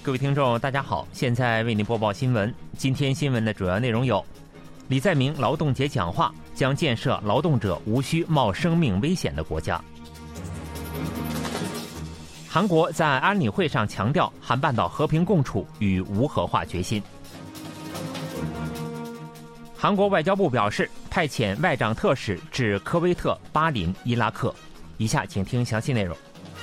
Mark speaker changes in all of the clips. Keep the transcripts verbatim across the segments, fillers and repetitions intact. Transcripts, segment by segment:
Speaker 1: 各位听众大家好，现在为您播报新闻。今天新闻的主要内容有：李在明劳动节讲话，将建设劳动者无需冒生命危险的国家。韩国在安理会上强调韩半岛和平共处与无核化决心。韩国外交部表示，派遣外长特使至科威特、巴林、伊拉克。以下请听详细内容。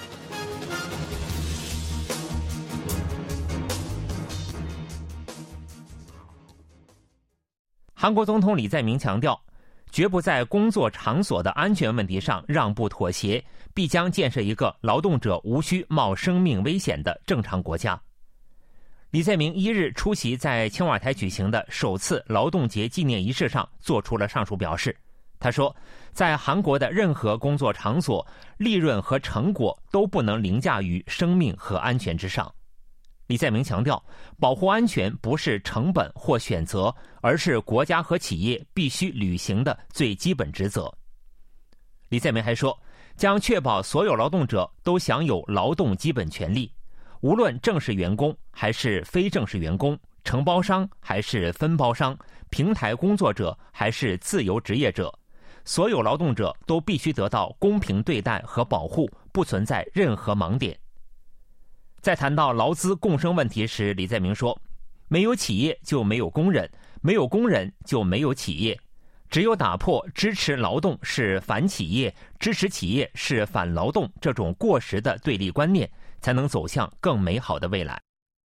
Speaker 1: 韩国总统李在明强调，绝不在工作场所的安全问题上让步妥协，必将建设一个劳动者无需冒生命危险的正常国家。李在明一日出席在青瓦台举行的首次劳动节纪念仪式上，做出了上述表示。他说，在韩国的任何工作场所，利润和成果都不能凌驾于生命和安全之上。李在明强调，保护安全不是成本或选择，而是国家和企业必须履行的最基本职责。李在明还说，将确保所有劳动者都享有劳动基本权利，无论正式员工还是非正式员工，承包商还是分包商，平台工作者还是自由职业者，所有劳动者都必须得到公平对待和保护，不存在任何盲点。在谈到劳资共生问题时，李在明说，没有企业就没有工人，没有工人就没有企业，只有打破支持劳动是反企业，支持企业是反劳动这种过时的对立观念，才能走向更美好的未来。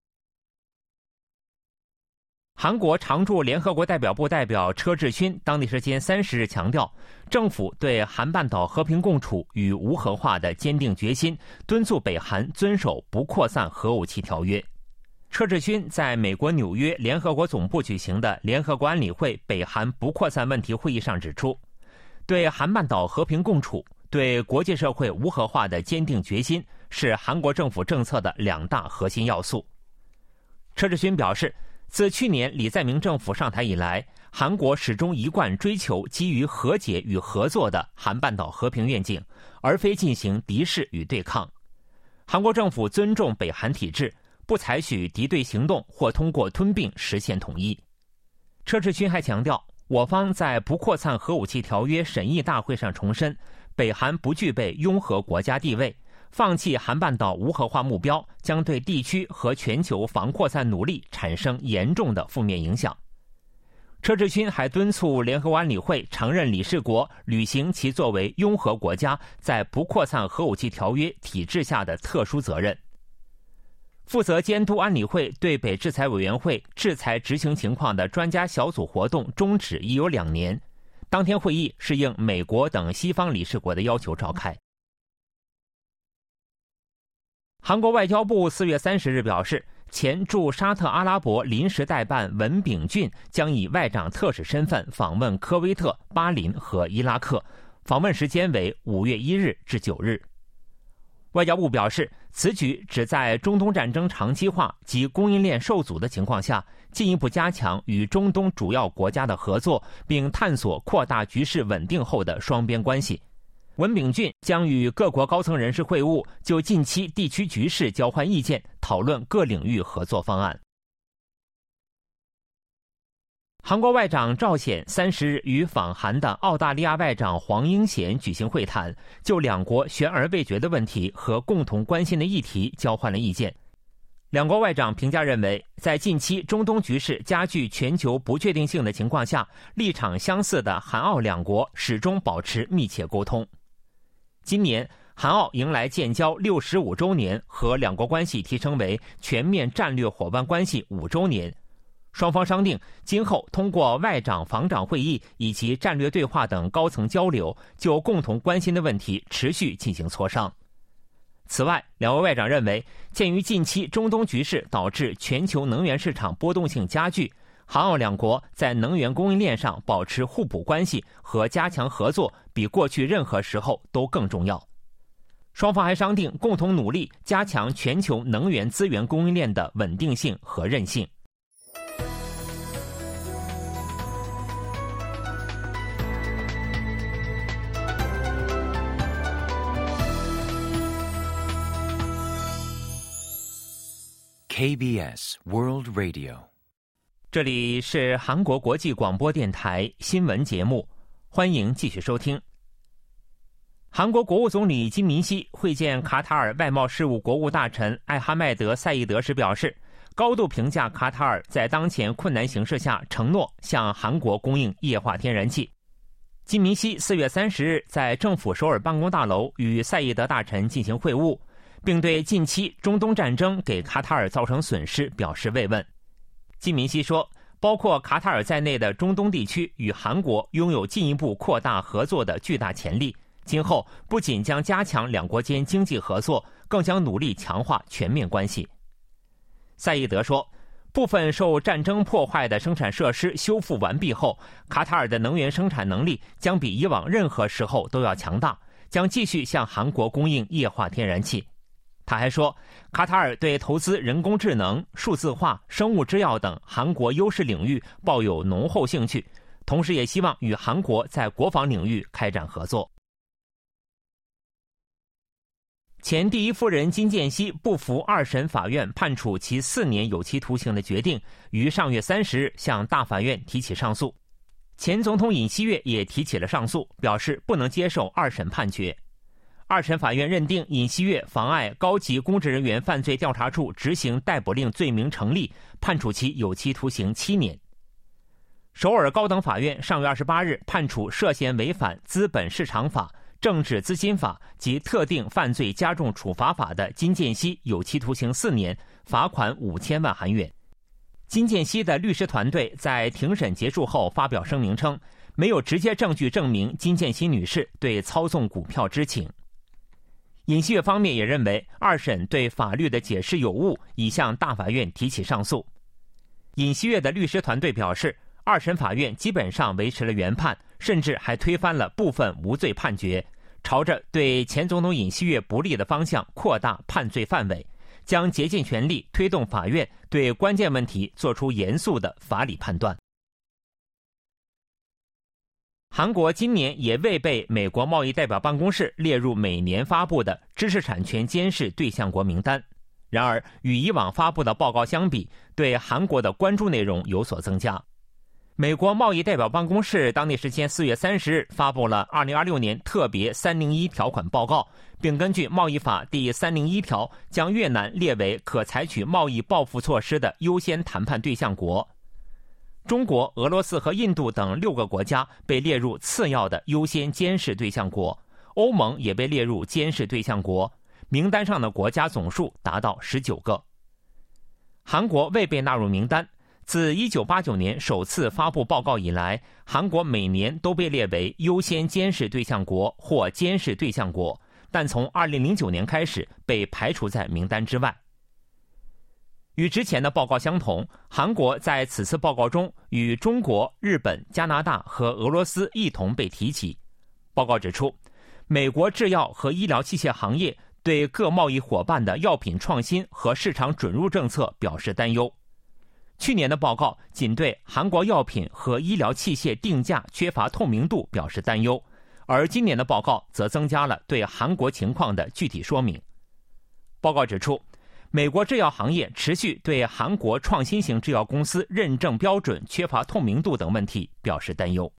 Speaker 1: 韩国常驻联合国代表部代表车志勋当地时间三十日强调，政府对韩半岛和平共处与无核化的坚定决心，敦促北韩遵守不扩散核武器条约。车志勋在美国纽约联合国总部举行的联合国安理会北韩不扩散问题会议上指出，对韩半岛和平共处、对国际社会无核化的坚定决心是韩国政府政策的两大核心要素。车志勋表示，自去年李在明政府上台以来，韩国始终一贯追求基于和解与合作的韩半岛和平愿景，而非进行敌视与对抗。韩国政府尊重北韩体制，不采取敌对行动或通过吞并实现统一。车志勋还强调，我方在不扩散核武器条约审议大会上重申，北韩不具备拥核国家地位，放弃韩半岛无核化目标将对地区和全球防扩散努力产生严重的负面影响。车志勋还敦促联合国安理会常任理事国履行其作为拥核国家在不扩散核武器条约体制下的特殊责任。负责监督安理会对北制裁委员会制裁执行情况的专家小组活动终止已有两年，当天会议是应美国等西方理事国的要求召开。韩国外交部四月三十日表示，前驻沙特阿拉伯临时代办文炳俊将以外长特使身份访问科威特、巴林和伊拉克，访问时间为五月一日至九日。外交部表示，此举旨在中东战争长期化及供应链受阻的情况下，进一步加强与中东主要国家的合作，并探索扩大局势稳定后的双边关系。文炳俊将与各国高层人士会晤，就近期地区局势交换意见，讨论各领域合作方案。韩国外长赵显三十日与访韩的澳大利亚外长黄英贤举行会谈，就两国悬而未决的问题和共同关心的议题交换了意见。两国外长评价认为，在近期中东局势加剧全球不确定性的情况下，立场相似的韩澳两国始终保持密切沟通。今年，韩澳迎来建交六十五周年和两国关系提升为全面战略伙伴关系五周年。双方商定，今后通过外长、防长会议以及战略对话等高层交流，就共同关心的问题持续进行磋商。此外，两位外长认为，鉴于近期中东局势导致全球能源市场波动性加剧，韩澳两国在能源供应链上保持互补关系和加强合作，比过去任何时候都更重要。双方还商定共同努力加强全球能源资源供应链的稳定性和韧性。
Speaker 2: K B S World Radio，
Speaker 1: 这里是韩国国际广播电台新闻节目，欢迎继续收听。韩国国务总理金民锡会见卡塔尔外贸事务国务大臣艾哈迈德·赛义德时表示，高度评价卡塔尔在当前困难形势下承诺向韩国供应液化天然气。金民锡四月三十日在政府首尔办公大楼与赛义德大臣进行会晤，并对近期中东战争给卡塔尔造成损失表示慰问。金民锡说，包括卡塔尔在内的中东地区与韩国拥有进一步扩大合作的巨大潜力，今后不仅将加强两国间经济合作，更将努力强化全面关系。赛义德说，部分受战争破坏的生产设施修复完毕后，卡塔尔的能源生产能力将比以往任何时候都要强大，将继续向韩国供应液化天然气。他还说，卡塔尔对投资人工智能、数字化、生物制药等韩国优势领域抱有浓厚兴趣，同时也希望与韩国在国防领域开展合作。前第一夫人金建熙不服二审法院判处其四年有期徒刑的决定，于上月三十日向大法院提起上诉。前总统尹锡悦也提起了上诉，表示不能接受二审判决。二审法院认定尹锡悦妨碍高级公职人员犯罪调查处执行逮捕令罪名成立，判处其有期徒刑七年。首尔高等法院上月二十八日判处涉嫌违反资本市场法、政治资金法及特定犯罪加重处罚法的金建熙有期徒刑四年，罚款五千万韩元。金建熙的律师团队在庭审结束后发表声明称，没有直接证据证明金建熙女士对操纵股票知情。尹锡悦方面也认为二审对法律的解释有误，已向大法院提起上诉。尹锡悦的律师团队表示，二审法院基本上维持了原判，甚至还推翻了部分无罪判决，朝着对前总统尹锡悦不利的方向扩大判罪范围，将竭尽全力推动法院对关键问题做出严肃的法理判断。韩国今年也未被美国贸易代表办公室列入每年发布的知识产权监视对象国名单。然而，与以往发布的报告相比，对韩国的关注内容有所增加。美国贸易代表办公室当地时间四月三十日发布了二零二六年特别三零一条款报告，并根据贸易法第三零一条将越南列为可采取贸易报复措施的优先谈判对象国。中国、俄罗斯和印度等六个国家被列入次要的优先监视对象国，欧盟也被列入监视对象国，名单上的国家总数达到十九个。韩国未被纳入名单，自一九八九年首次发布报告以来，韩国每年都被列为优先监视对象国或监视对象国，但从二零零九年开始被排除在名单之外。与之前的报告相同，韩国在此次报告中与中国、日本、加拿大和俄罗斯一同被提及。报告指出，美国制药和医疗器械行业对各贸易伙伴的药品创新和市场准入政策表示担忧。去年的报告仅对韩国药品和医疗器械定价缺乏透明度表示担忧，而今年的报告则增加了对韩国情况的具体说明。报告指出，美国制药行业持续对韩国创新型制药公司认证标准缺乏透明度等问题表示担忧。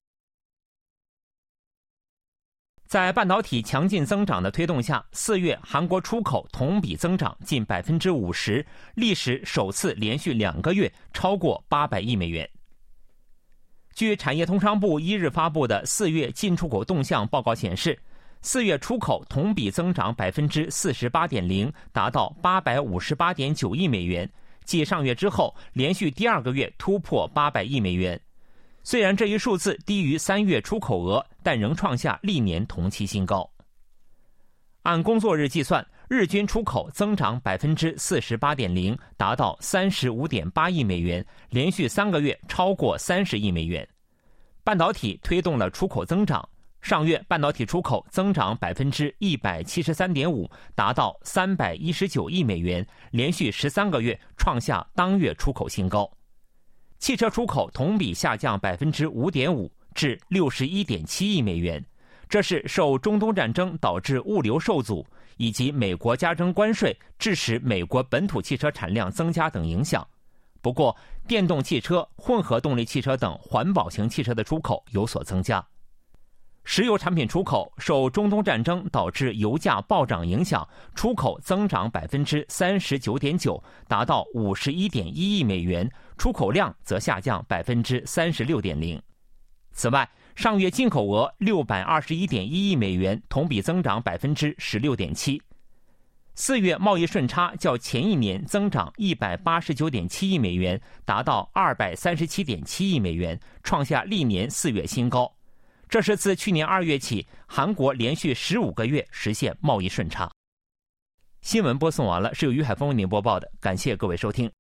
Speaker 1: 在半导体强劲增长的推动下，四月韩国出口同比增长近百分之五十，历史首次连续两个月超过八百亿美元。据产业通商部一日发布的四月进出口动向报告显示，四月出口同比增长百分之四十八点零，达到八百五十八点九亿美元，继上月之后连续第二个月突破八百亿美元。虽然这一数字低于三月出口额，但仍创下历年同期新高。按工作日计算，日均出口增长百分之四十八点零，达到三十五点八亿美元，连续三个月超过三十亿美元。半导体推动了出口增长。上月半导体出口增长百分之一百七十三点五，达到三百一十九亿美元，连续十三个月创下当月出口新高。汽车出口同比下降百分之五点五，至六十一点七亿美元，这是受中东战争导致物流受阻以及美国加征关税致使美国本土汽车产量增加等影响。不过，电动汽车、混合动力汽车等环保型汽车的出口有所增加。石油产品出口受中东战争导致油价暴涨影响，出口增长百分之三十九点九，达到五十一点一亿美元，出口量则下降百分之三十六点零。此外，上月进口额六百二十一点一亿美元，同比增长百分之十六点七。四月贸易顺差较前一年增长一百八十九点七亿美元，达到二百三十七点七亿美元，创下历年四月新高。这是自去年二月起，韩国连续十五个月实现贸易顺差。新闻播送完了，是由于海峰为您播报的，感谢各位收听。